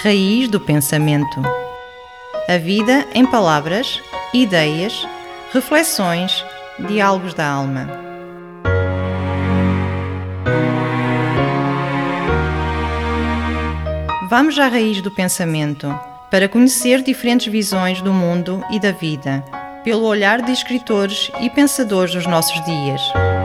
Raiz do pensamento. A vida em palavras, ideias, reflexões, diálogos da alma. Vamos à raiz do pensamento, para conhecer diferentes visões do mundo e da vida, pelo olhar de escritores e pensadores dos nossos dias.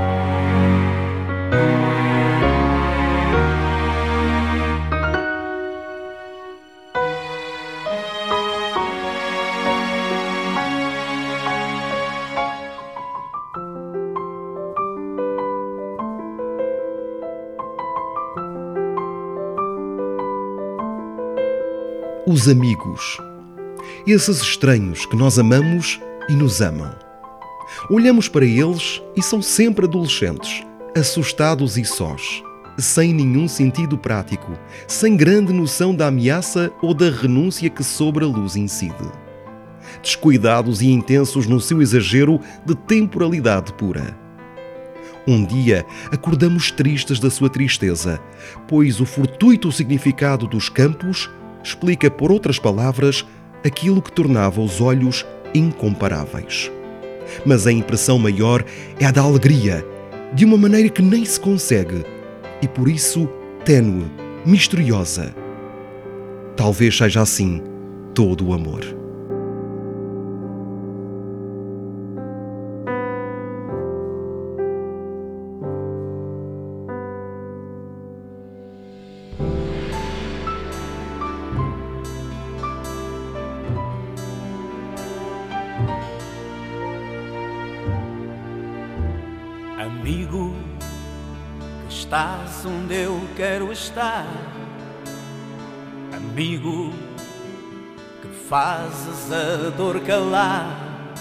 Os amigos. Esses estranhos que nós amamos e nos amam. Olhamos para eles e são sempre adolescentes, assustados e sós, sem nenhum sentido prático, sem grande noção da ameaça ou da renúncia que sobre a luz incide. Descuidados e intensos no seu exagero de temporalidade pura. Um dia acordamos tristes da sua tristeza, pois o fortuito significado dos campos explica, por outras palavras, aquilo que tornava os olhos incomparáveis. Mas a impressão maior é a da alegria, de uma maneira que nem se consegue, e por isso tênue, misteriosa. Talvez seja assim todo o amor. Amigo, que estás onde eu quero estar. Amigo, que fazes a dor calar.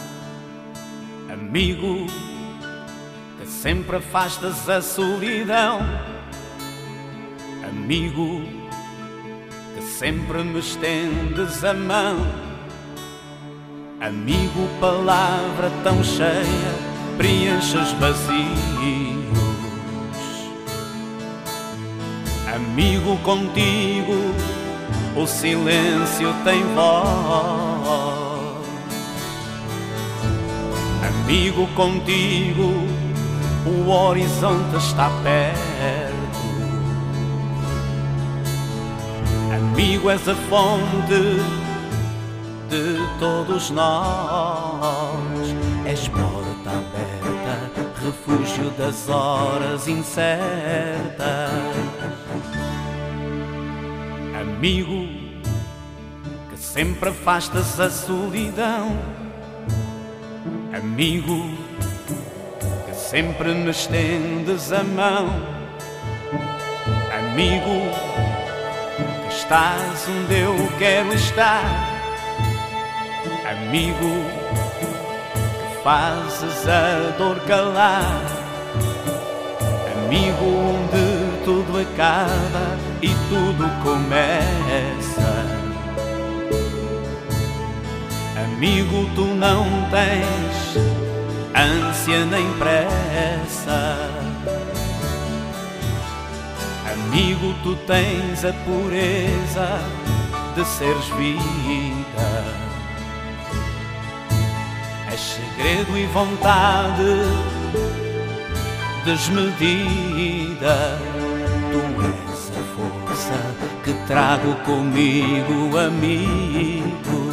Amigo, que sempre afastas a solidão. Amigo, que sempre me estendes a mão. Amigo, palavra tão cheia, preenches vazios. Amigo, contigo o silêncio tem voz. Amigo, contigo o horizonte está perto. Amigo, és a fonte de todos nós. És porta aberta, refúgio das horas incertas. Amigo, que sempre afastas a solidão. Amigo, que sempre me estendes a mão. Amigo, que estás onde eu quero estar. Amigo, fazes a dor calar. Amigo, onde tudo acaba e tudo começa. Amigo, tu não tens ânsia nem pressa. Amigo, tu tens a pureza de seres vida. És segredo e vontade desmedida. Tu és a força que trago comigo, amigo.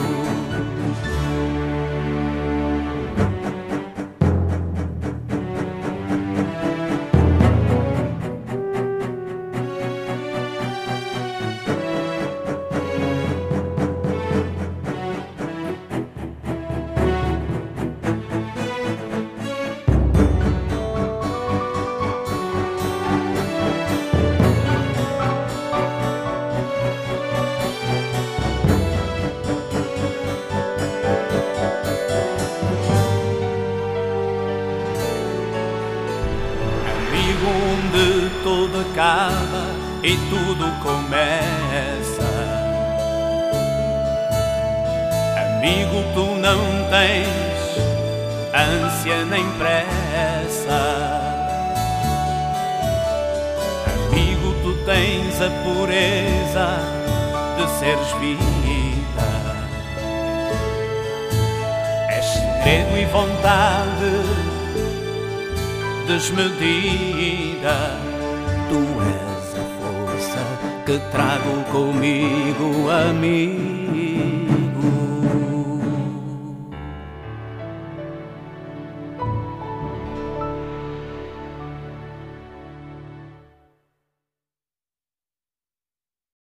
Onde tudo acaba e tudo começa. Amigo, tu não tens ânsia nem pressa. Amigo, tu tens a pureza de seres vida. És segredo e vontade desmedida. Tu és a força que trago comigo a mim.